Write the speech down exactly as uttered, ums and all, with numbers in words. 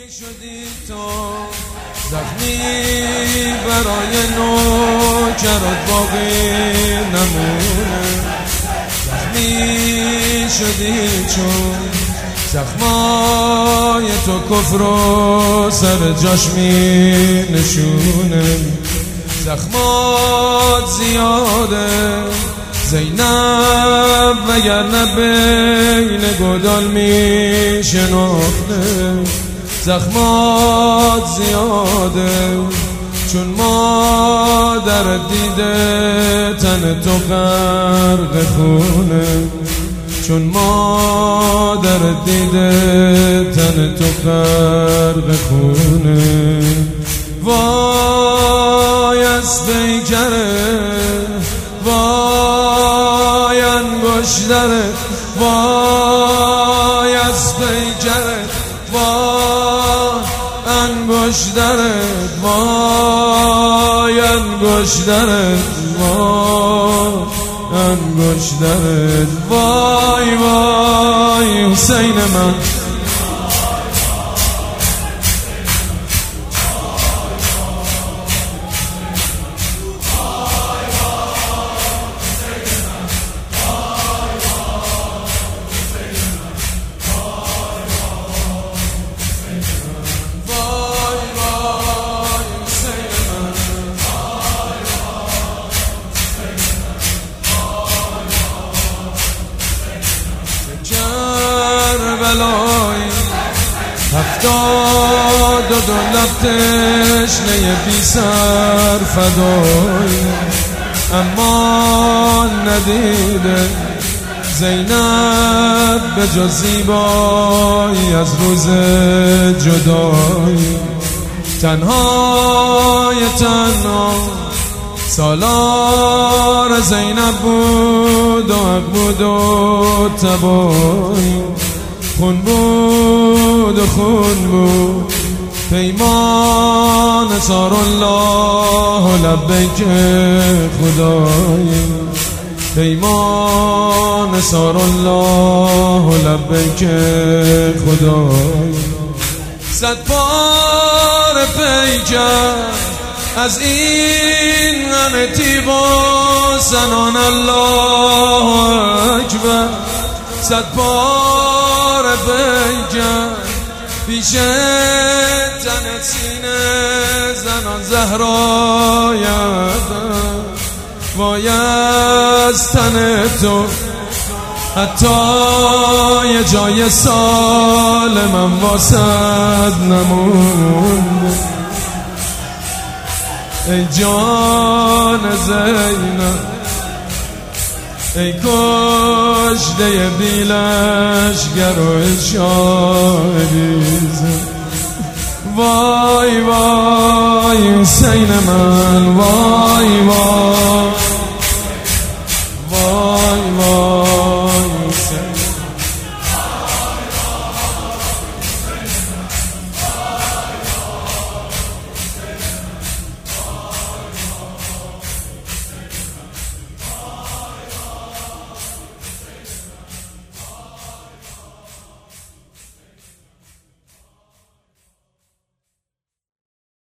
شدی تو زخمی برای نوکرات باقی نمونه، زخمی شدی چون زخمای تو کفر و سر جاش می نشونه، زخمات زیاده زینب وگرنه بین گدال می شناخته، زخمات زیاده چون مادر دیده تن تو غرق خونه، چون مادر دیده تن تو غرق خونه. وای از پیکره، وای انگشتره، وای از پیکره، وای انگشتره، وای انگشتره، وای انگشتره، وای وای حسین من. هفتاد و دو لب تشنه بی سر فدای، اما ندیده زینب به جز زیبایی از روز جدایی، تنهای تنها سالار زینب بود و حق بود و تبایی، خون بود و خون بود پیمان سار الله و لبیک خدایی، پیمان سار الله و لبیک خدایی. صد بار پیکر از این همه تیغ و زنان الله اکبر، صد بار پیکر پیش تن سینه زنان زهرای ادم، وای از تن تو حتی یه جای سالمم واسد نمونده، ای جان زینب ای کشته بیلشگر و شاهدیزه، وای وای حسین من، وای وای